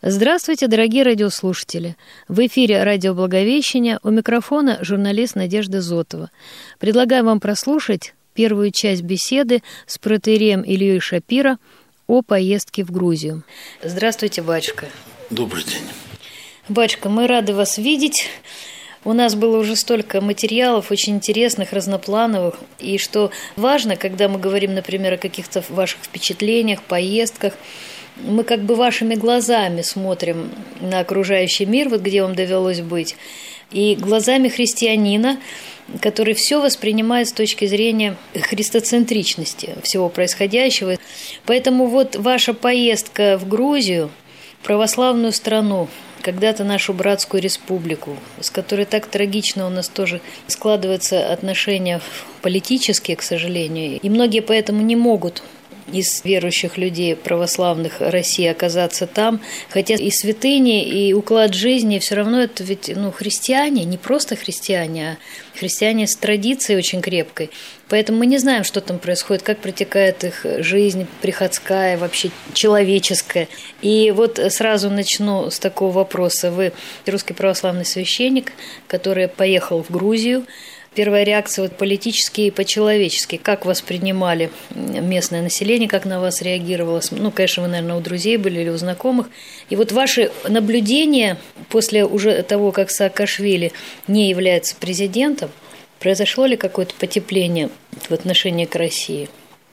Здравствуйте, дорогие радиослушатели! В эфире радио «Благовещение», у микрофона журналист Надежда Зотова. Предлагаю вам прослушать первую часть беседы с протоиереем Ильей Шапиро о поездке в Грузию. Здравствуйте, батюшка. Добрый день. Батюшка, мы рады вас видеть. У нас было уже столько материалов, очень интересных, разноплановых. И что важно, когда мы говорим, например, о каких-то ваших впечатлениях, поездках, мы как бы вашими глазами смотрим на окружающий мир, вот где вам довелось быть, и глазами христианина, который все воспринимает с точки зрения христоцентричности всего происходящего. Поэтому вот ваша поездка в Грузию, православную страну, когда-то нашу братскую республику, с которой так трагично у нас тоже складываются отношения политические, к сожалению, и многие поэтому не могут из верующих людей православных России оказаться там, хотя и святыни, и уклад жизни, все равно это ведь христиане, не просто христиане, а христиане с традицией очень крепкой. Поэтому мы не знаем, что там происходит, как протекает их жизнь приходская, вообще человеческая. И вот сразу начну с такого вопроса. Вы русский православный священник, который поехал в Грузию. Первая реакция политически и по-человечески. Как воспринимали местное население, как на вас реагировало? Конечно, вы, наверное, у друзей были или у знакомых. И вот ваши наблюдения после уже того, как Саакашвили не является президентом, произошло ли какое-то потепление в отношении к России?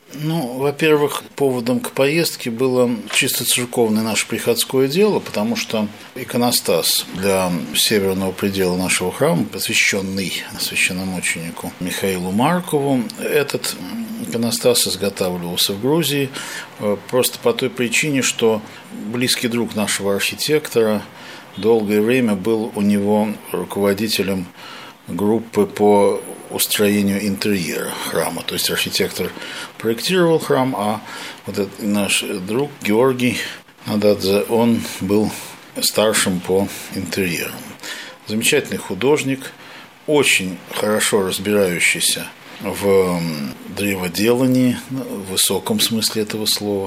Во-первых, поводом к поездке было чисто церковное наше приходское дело, потому что иконостас для северного предела нашего храма, посвященный священномученику Михаилу Маркову, этот иконостас изготавливался в Грузии просто по той причине, что близкий друг нашего архитектора долгое время был у него руководителем группы по устроению интерьера храма. То есть архитектор проектировал храм, а вот этот наш друг Георгий Нададзе, он был старшим по интерьерам. Замечательный художник, очень хорошо разбирающийся в древоделании, в высоком смысле этого слова,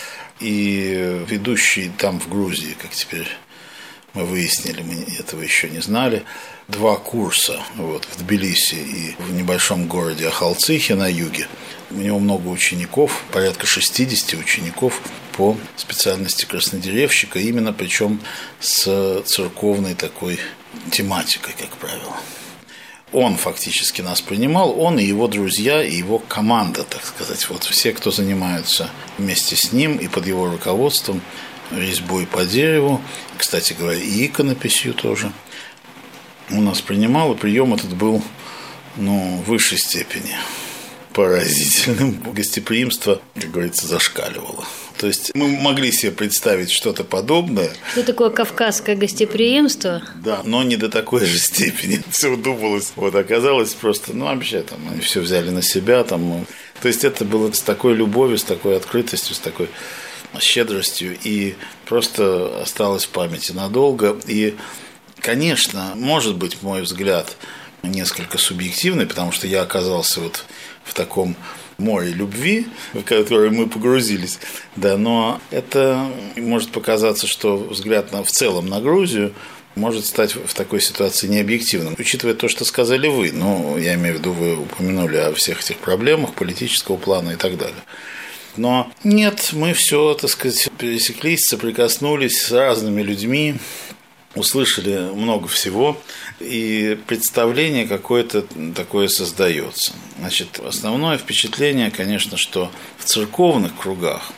и ведущий там в Грузии, как теперь мы выяснили, мы этого еще не знали, 2 курса в Тбилиси и в небольшом городе Ахалцихе на юге. У него много учеников, порядка 60 учеников по специальности краснодеревщика, именно причем с церковной такой тематикой, как правило. Он фактически нас принимал, он и его друзья, и его команда, так сказать. Вот все, кто занимаются вместе с ним и под его руководством резьбой по дереву, кстати говоря, и иконописью тоже, у нас принимал, и прием этот был, в высшей степени поразительным. Гостеприимство, как говорится, зашкаливало. То есть мы могли себе представить что-то подобное. Что такое кавказское гостеприимство? Да, но не до такой же степени. Все думалось. Оказалось просто, вообще, они все взяли на себя. То есть это было с такой любовью, с такой открытостью, с такой щедростью, и просто осталось в памяти надолго. И, конечно, может быть, мой взгляд несколько субъективный, потому что я оказался в таком море любви, в которое мы погрузились, но это может показаться, что взгляд в целом на Грузию может стать в такой ситуации необъективным. Учитывая то, что сказали вы, я имею в виду, вы упомянули о всех этих проблемах политического плана и так далее. Но нет, мы все, так сказать, пересеклись, соприкоснулись с разными людьми, услышали много всего, и представление какое-то такое создается. Значит, основное впечатление, конечно, что в церковных кругах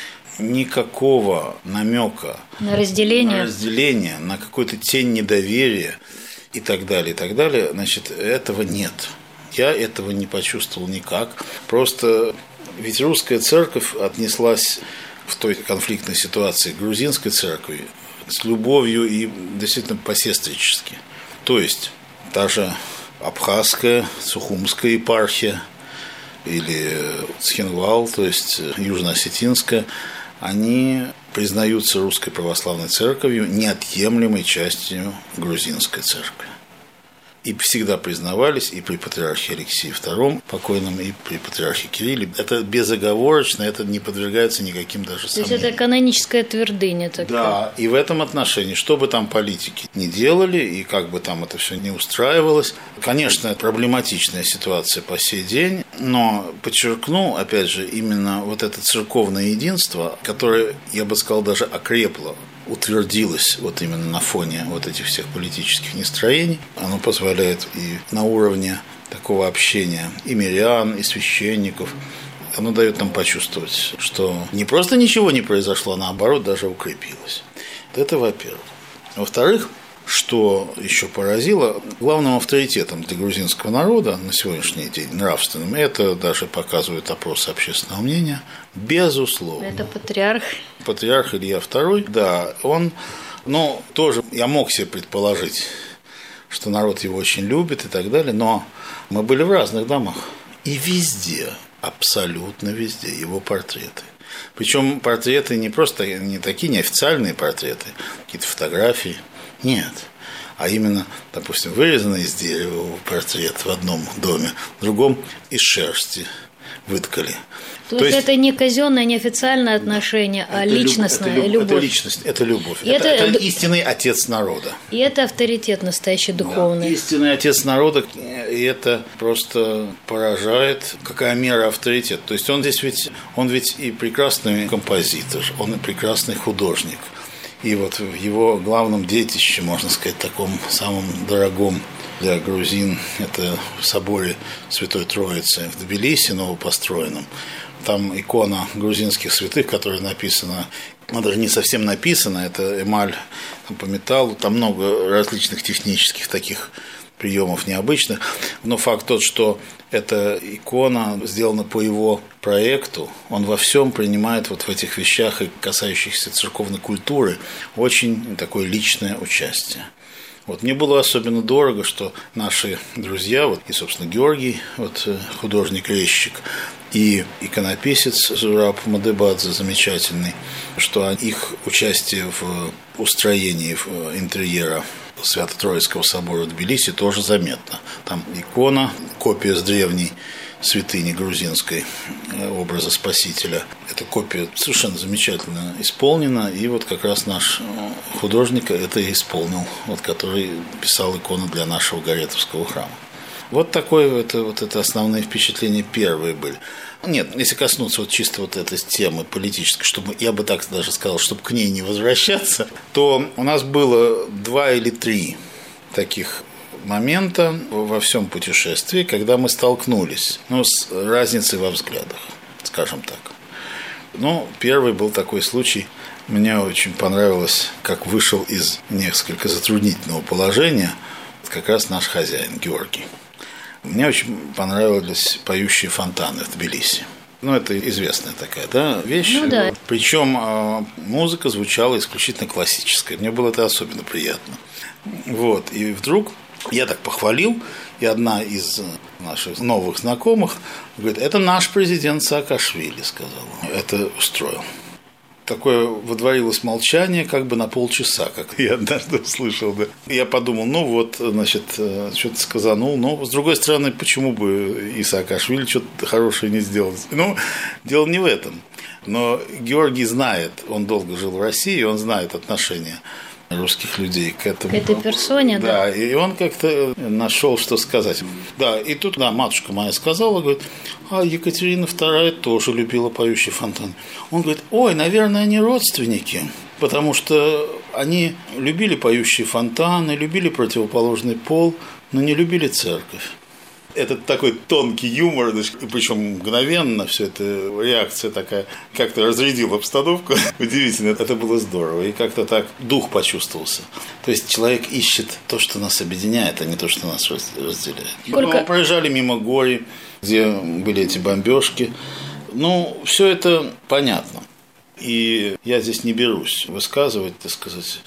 никакого намека на разделение, на какую-то тень недоверия и так далее, значит, этого нет. Я этого не почувствовал никак. Просто ведь русская церковь отнеслась в той конфликтной ситуации к грузинской церкви с любовью и действительно по-сестрически. То есть та же абхазская, сухумская епархия или Цхинвал, то есть южно-осетинская, они признаются русской православной церковью неотъемлемой частью грузинской церкви. и всегда признавались и при патриархе Алексее II покойном, и при патриархе Кирилле. Это безоговорочно, это не подвергается никаким даже сомнениям. То есть это каноническая твердыня такая. Да, и в этом отношении, что бы там политики не делали, и как бы там это все не устраивалось, конечно, это проблематичная ситуация по сей день, но подчеркну, опять же, именно вот это церковное единство, которое, я бы сказал, даже окрепло, утвердилось вот именно на фоне вот этих всех политических настроений. Оно позволяет и на уровне такого общения и мирян, и священников, оно дает нам почувствовать, что не просто ничего не произошло, а наоборот даже укрепилось. Это во-первых. Во-вторых, что еще поразило, главным авторитетом для грузинского народа на сегодняшний день, нравственным, это даже показывает опросы общественного мнения, безусловно. Это патриарх. Патриарх Илья II, да, он, тоже я мог себе предположить, что народ его очень любит и так далее, но мы были в разных домах. И везде, абсолютно везде его портреты. Причем портреты не просто, не такие неофициальные портреты, какие-то фотографии, нет. А именно, допустим, вырезанный из дерева портрет в одном доме, в другом из шерсти выткали. То есть это не казенное, не официальное отношение, а личностная любовь. Это личность, это любовь. Это истинный отец народа. И это авторитет настоящий духовный. Да, истинный отец народа, и это просто поражает, какая мера авторитета. То есть он ведь и прекрасный композитор, он и прекрасный художник. И вот в его главном детище, можно сказать, таком самом дорогом для грузин, это в соборе Святой Троицы в Тбилиси, новопостроенном. Там икона грузинских святых, которая написана, она даже не совсем написана, это эмаль по металлу, там много различных технических таких приемов необычных, но факт тот, что эта икона сделана по его проекту, он во всем принимает вот в этих вещах, и касающихся церковной культуры, очень такое личное участие. Вот мне было особенно дорого, что наши друзья, вот и, собственно, Георгий, вот художник-резчик, и иконописец Зураб Мадебадзе замечательный, что их участие в устроении интерьера Свято-Троицкого собора в Тбилиси тоже заметно. Там икона, копия с древней святыни грузинской, образа Спасителя. Эта копия совершенно замечательно исполнена, и вот как раз наш художник это и исполнил, вот, который писал икону для нашего Горетовского храма. Вот такое это основные впечатления первые были. Нет, если коснуться вот чисто вот этой темы политической, чтобы, я бы так даже сказал, чтобы к ней не возвращаться, то у нас было 2 или 3 таких момента во всем путешествии, когда мы столкнулись с разницей во взглядах, скажем так. Первый был такой случай. Мне очень понравилось, как вышел из несколько затруднительного положения как раз наш хозяин Георгий. Мне очень понравились поющие фонтаны в Тбилиси. Это известная такая, вещь. Да. Причем музыка звучала исключительно классическая. Мне было это особенно приятно. И вдруг я так похвалил, и одна из наших новых знакомых говорит: это наш президент Саакашвили, сказала. Это устроил. Такое водворилось молчание как бы на полчаса, как я однажды услышал. Да. Я подумал, что-то сказанул, но, с другой стороны, почему бы и Саакашвили что-то хорошее не сделать? Дело не в этом. Но Георгий знает, он долго жил в России, он знает отношения русских людей к этому. К этой персоне, да. И он как-то нашел, что сказать. Да, и тут, матушка моя сказала, говорит: а Екатерина II тоже любила поющий фонтан. Он говорит: ой, наверное, они родственники, потому что они любили поющие фонтаны, любили противоположный пол, но не любили церковь. Это такой тонкий юмор, причем мгновенно все это реакция такая, как-то разрядила обстановку. Удивительно, это было здорово. И как-то так дух почувствовался. То есть человек ищет то, что нас объединяет, а не то, что нас разделяет. Мы проезжали мимо Гори, где были эти бомбежки. Все это понятно. И я здесь не берусь высказывать, так сказать,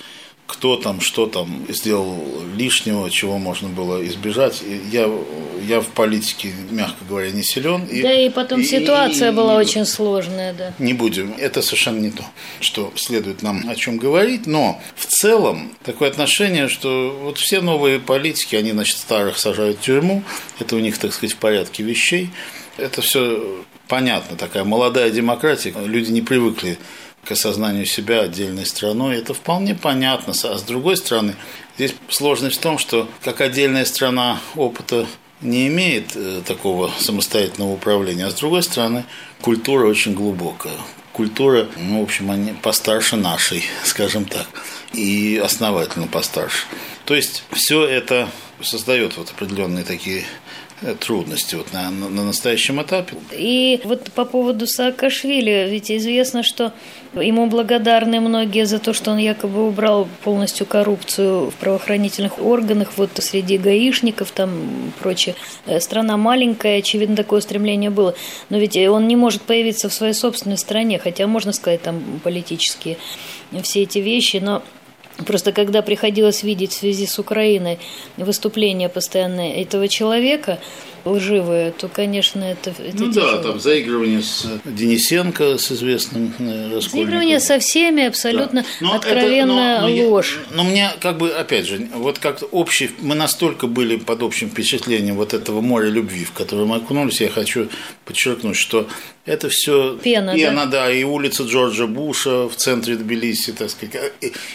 кто там, что там сделал лишнего, чего можно было избежать. Я в политике, мягко говоря, не силен. Да, и потом ситуация была очень сложная, да. Не будем. Это совершенно не то, что следует нам о чем говорить. Но в целом такое отношение, что вот все новые политики, они, значит, старых сажают в тюрьму. Это у них, так сказать, в порядке вещей. Это все понятно, такая молодая демократия. Люди не привыкли к осознанию себя отдельной страной, это вполне понятно. А с другой стороны, здесь сложность в том, что как отдельная страна опыта не имеет такого самостоятельного управления, а с другой стороны, культура очень глубокая. Культура, в общем, они постарше нашей, скажем так, и основательно постарше. То есть все это создает вот определенные такие трудности вот на настоящем этапе. И вот по поводу Саакашвили, ведь известно, что ему благодарны многие за то, что он якобы убрал полностью коррупцию в правоохранительных органах, вот среди гаишников там прочее. Страна маленькая, очевидно, такое стремление было. Но ведь он не может появиться в своей собственной стране, хотя можно сказать там политические все эти вещи, но просто когда приходилось видеть в связи с Украиной выступления постоянно этого человека, лживые, то, конечно, это да, там заигрывание с Денисенко, с известным раскольником. Заигрывание со всеми, абсолютно откровенная ложь. Но мне, опять же, вот как-то мы настолько были под общим впечатлением вот этого моря любви, в которое мы окунулись, я хочу подчеркнуть, что это все пена, да, и улица Джорджа Буша в центре Тбилиси, так сказать.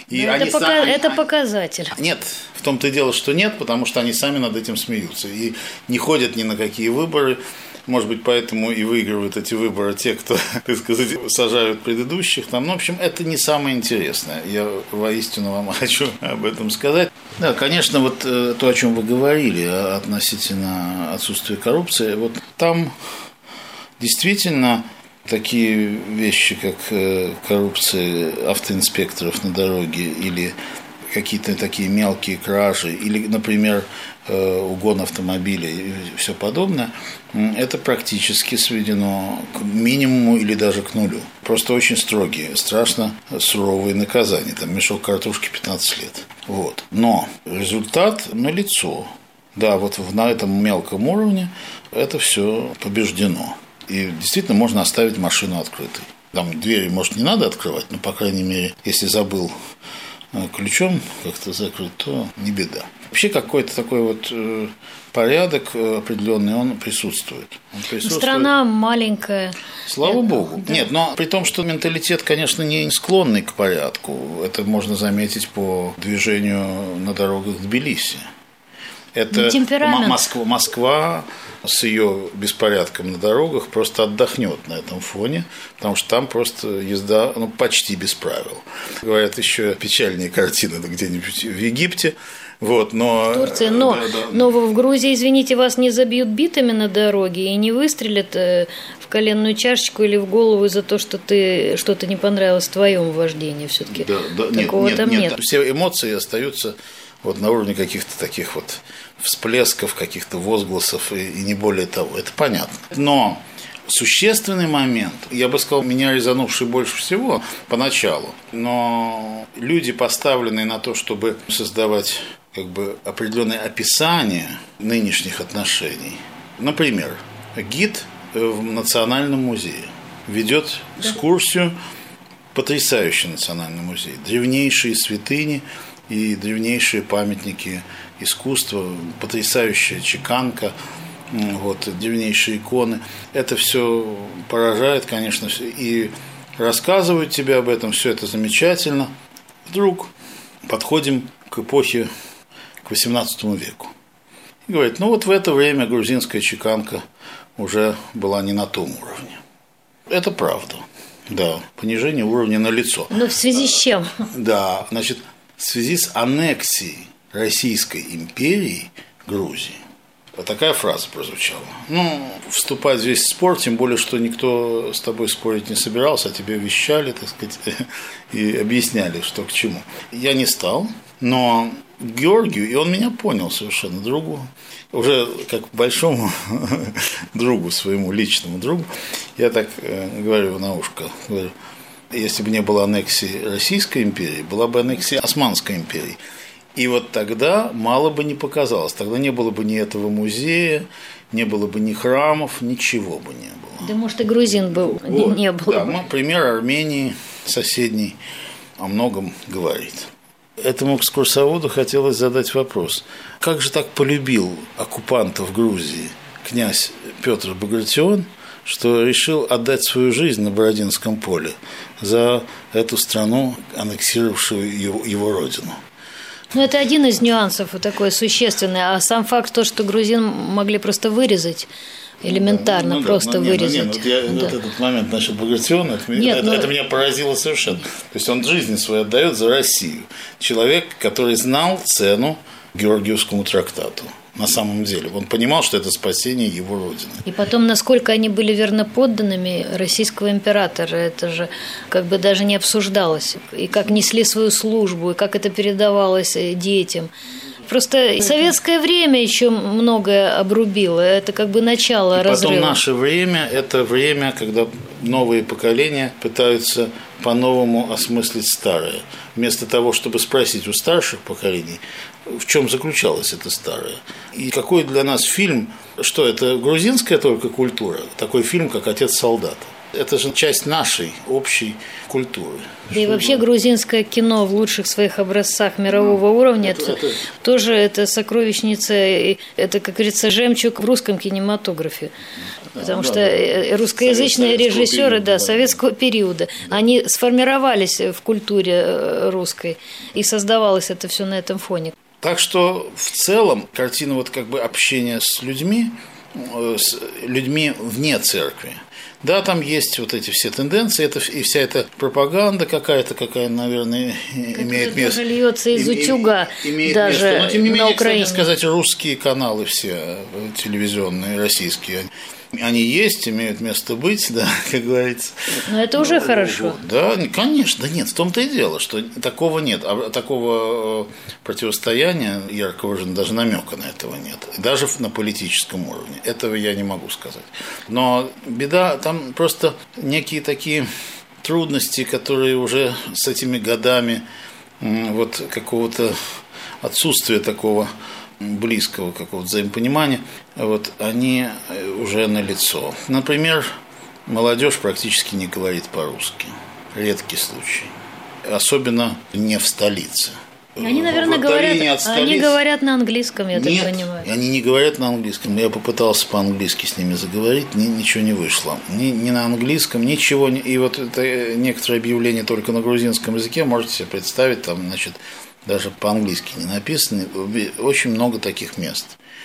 Это показатель. Нет, в том-то и дело, что нет, потому что они сами над этим смеются и не ходят ни на какие выборы. Может быть, поэтому и выигрывают эти выборы те, кто, так сказать, сажают предыдущих. Там, в общем, это не самое интересное. Я воистину вам хочу об этом сказать. Да, конечно, вот то, о чем вы говорили относительно отсутствия коррупции, вот там действительно такие вещи, как коррупция автоинспекторов на дороге или какие-то такие мелкие кражи, или, например, угон автомобиля и все подобное, это практически сведено к минимуму или даже к нулю. Просто очень строгие, страшно суровые наказания. Там мешок картошки 15 лет. Вот. Но результат налицо. Да, вот на этом мелком уровне это все побеждено. И действительно можно оставить машину открытой. Там двери, может, не надо открывать, но, по крайней мере, если забыл ключом как-то закрыть, то не беда. Вообще какой-то такой вот порядок определенный, он присутствует. Страна маленькая. Слава богу. Да. Нет, но при том, что менталитет, конечно, не склонный к порядку. Это можно заметить по движению на дорогах Тбилиси. Это Москва с ее беспорядком на дорогах просто отдохнет на этом фоне, потому что там просто езда почти без правил. Говорят, еще печальнее картины где-нибудь в Египте. Вот, но... В Турции, но в Грузии, извините, вас не забьют битами на дороге и не выстрелят в коленную чашечку или в голову за то, что что-то не понравилось в твоем вождении все-таки. Такого там нет. Все эмоции остаются вот на уровне каких-то таких вот всплесков, каких-то возгласов и не более того. Это понятно. Но существенный момент, я бы сказал, меня резанувший больше всего поначалу, но люди, поставленные на то, чтобы создавать определенное описание нынешних отношений. Например, гид в Национальном музее ведет экскурсию, потрясающий Национальный музей, древнейшие святыни и древнейшие памятники искусства, потрясающая чеканка, древнейшие иконы. Это все поражает, конечно, и рассказывают тебе об этом, все это замечательно. Вдруг подходим к эпохе, к XVIII веку. И говорит, в это время грузинская чеканка уже была не на том уровне. Это правда. Да, понижение уровня налицо. Но в связи с чем? Да, в связи с аннексией Российской империи Грузии. Вот такая фраза прозвучала. Вступать здесь в спор, тем более, что никто с тобой спорить не собирался, а тебе вещали, так сказать, и объясняли, что к чему. Я не стал, но Георгию, и он меня понял совершенно, другу, уже как большому другу, своему личному другу, я так говорю на ушко, говорю, если бы не было аннексии Российской империи, была бы аннексия Османской империи. И вот тогда мало бы не показалось. Тогда не было бы ни этого музея, не было бы ни храмов, ничего бы не было. Да, может, и грузин был, вот, не было. Да, ну, пример Армении соседней о многом говорит. Этому экскурсоводу хотелось задать вопрос. Как же так полюбил оккупантов Грузии князь Петр Багратион, что решил отдать свою жизнь на Бородинском поле за эту страну, аннексировавшую его родину? Ну, это один из нюансов, такой существенный. А сам факт то, что грузин могли просто вырезать, элементарно вырезать. Вот этот момент насчет Багратиона, это меня поразило совершенно. То есть он жизнь свою отдает за Россию. Человек, который знал цену Георгиевскому трактату. На самом деле. Он понимал, что это спасение его родины. И потом, насколько они были верноподданными российского императора, это же как бы даже не обсуждалось. И как несли свою службу, и как это передавалось детям. Просто советское время еще многое обрубило. Это как бы начало разрыва. Потом наше время – это время, когда новые поколения пытаются по-новому осмыслить старое. Вместо того, чтобы спросить у старших поколений, в чем заключалось это старое. И какой для нас фильм, что это грузинская только культура, такой фильм, как «Отец солдата». Это же часть нашей общей культуры. Да и вообще грузинское кино в лучших своих образцах мирового уровня тоже это сокровищница, это, как говорится, жемчуг в русском кинематографе. Потому что русскоязычные режиссеры советского периода, они сформировались в культуре русской, и создавалось это все на этом фоне. Так что в целом картина вот как бы общения с людьми вне церкви. Да, там есть вот эти все тенденции, и вся эта пропаганда какая-то, какая, наверное, имеет место. Даже льется из утюга даже но, тем не менее, на Украине. Кстати сказать, русские каналы все телевизионные, российские, они есть, имеют место быть, да, как говорится. Но это уже хорошо. Да, конечно, да нет, в том-то и дело, что такого нет, а такого противостояния яркого же даже намека на этого нет, даже на политическом уровне, этого я не могу сказать. Но беда, там просто некие такие трудности, которые уже с этими годами вот какого-то отсутствия такого близкого какого-то взаимопонимания, вот, они уже налицо. Например, молодежь практически не говорит по-русски. Редкий случай. Особенно не в столице. Они, наверное, говорят на английском, я так понимаю. Они не говорят на английском. Я попытался по-английски с ними заговорить, ничего не вышло. Ни на английском, ничего. И вот это некоторые объявления только на грузинском языке, можете себе представить, там, значит, даже по-английски не написаны, очень много таких мест.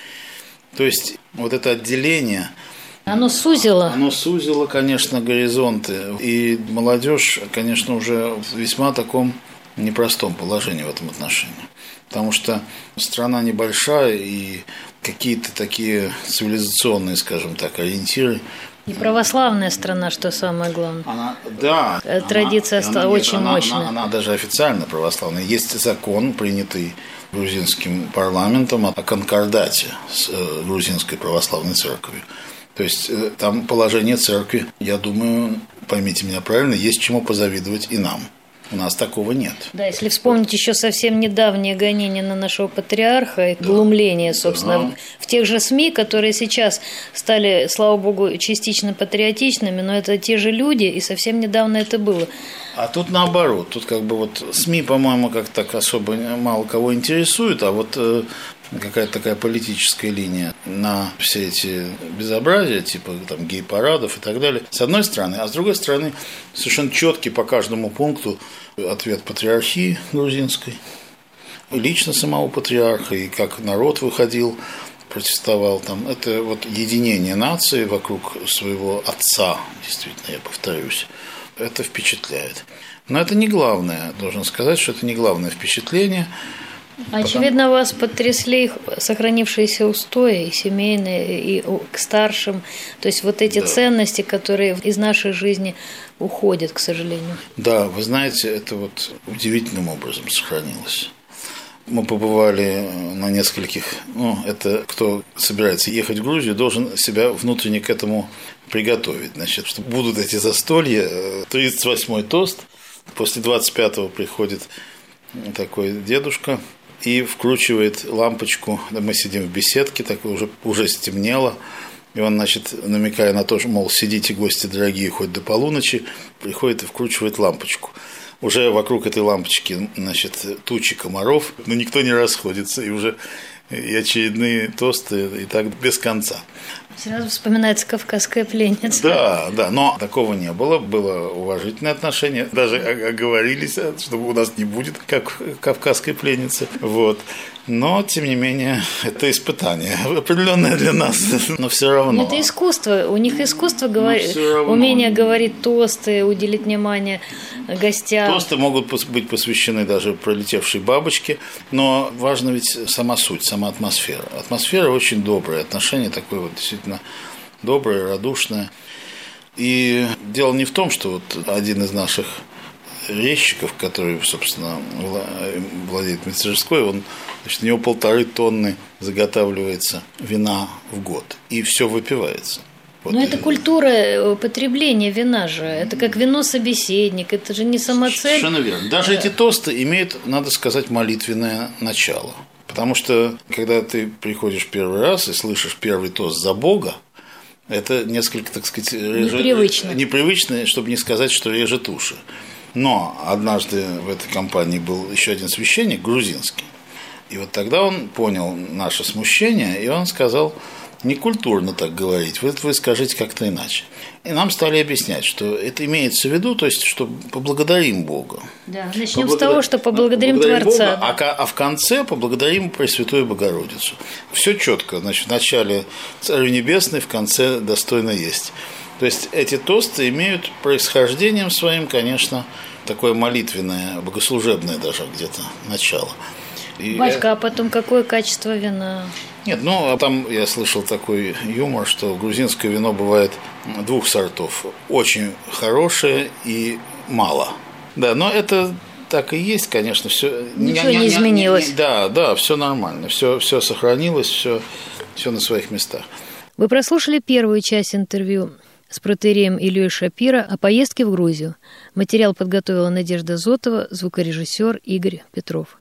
То есть вот это отделение, оно сузило, конечно, горизонты. И молодежь, конечно, уже в весьма таком непростом положении в этом отношении. Потому что страна небольшая, и какие-то такие цивилизационные, скажем так, ориентиры. И православная страна, что самое главное. Традиция очень мощная. Она даже официально православная. Есть закон, принятый грузинским парламентом, о конкордате с грузинской православной церковью. То есть там положение церкви, я думаю, поймите меня правильно, есть чему позавидовать и нам. У нас такого нет. Да, если вспомнить еще совсем недавние гонения на нашего патриарха и глумление, собственно, в тех же СМИ, которые сейчас стали, слава богу, частично патриотичными, но это те же люди, и совсем недавно это было. А тут наоборот, тут как бы вот СМИ, по-моему, как так особо мало кого интересует, а вот какая-то такая политическая линия на все эти безобразия, типа там гей-парадов и так далее, с одной стороны, а с другой стороны совершенно четкий по каждому пункту ответ патриархии грузинской, лично самого патриарха, и как народ выходил, протестовал там. Это вот единение нации вокруг своего отца, действительно, я повторюсь, это впечатляет. Но это не главное, должен сказать, что это не главное впечатление. Очевидно, вас потрясли сохранившиеся устои, и семейные, и к старшим. То есть вот эти ценности, которые из нашей жизни уходят, к сожалению. Да, вы знаете, это вот удивительным образом сохранилось. Мы побывали на нескольких, это кто собирается ехать в Грузию, должен себя внутренне к этому приготовить. Значит, что будут эти застолья, 38-й тост, после 25-го приходит такой дедушка и вкручивает лампочку. Мы сидим в беседке, так уже стемнело. И он, значит, намекая на то, что, мол, сидите, гости дорогие, хоть до полуночи, приходит и вкручивает лампочку. Уже вокруг этой лампочки, значит, тучи комаров, но никто не расходится, и уже и очередные тосты, и так без конца. Сразу вспоминается «Кавказская пленница». Да, но такого не было, было уважительное отношение, даже оговорились, что у нас не будет, как «Кавказской пленницы», вот. Но, тем не менее, это испытание, определенное для нас, но все равно. Но это искусство, у них искусство, умение говорить тосты, уделить внимание гостям. Тосты могут быть посвящены даже пролетевшей бабочке, но важна ведь сама суть, сама атмосфера. Атмосфера очень добрая, отношение такое вот действительно доброе, радушное. И дело не в том, что вот один из наших резчиков, который, собственно, владеет мастерской, значит, у него 1,5 тонны заготавливается вина в год, и все выпивается. Вот. Но это культура потребления вина же. Это как вино-собеседник, это же не самоцель. Совершенно верно. Даже эти тосты имеют, надо сказать, молитвенное начало. Потому что, когда ты приходишь первый раз и слышишь первый тост за Бога, это несколько, так сказать, непривычно, чтобы не сказать, что режет уши. Но однажды в этой компании был еще один священник, грузинский. И вот тогда он понял наше смущение, и он сказал: некультурно так говорить, вы скажите как-то иначе. И нам стали объяснять, что это имеется в виду, то есть, что поблагодарим Бога. Да, начнем с того, что поблагодарим Творца. Бога, а в конце поблагодарим Пресвятую Богородицу. Все четко, значит, в начале Царю Небесный, в конце достойно есть. То есть эти тосты имеют происхождением своим, конечно, такое молитвенное, богослужебное даже где-то начало. Батька, а потом какое качество вина? Нет, там я слышал такой юмор, что грузинское вино бывает 2 сортов. Очень хорошее и мало. Да, но это так и есть, конечно, все. Ничего не изменилось. Да, все нормально, все сохранилось, все на своих местах. Вы прослушали первую часть интервью с протоиереем Ильей Шапиро о поездке в Грузию. Материал подготовила Надежда Зотова, звукорежиссер Игорь Петров.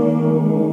Thank you.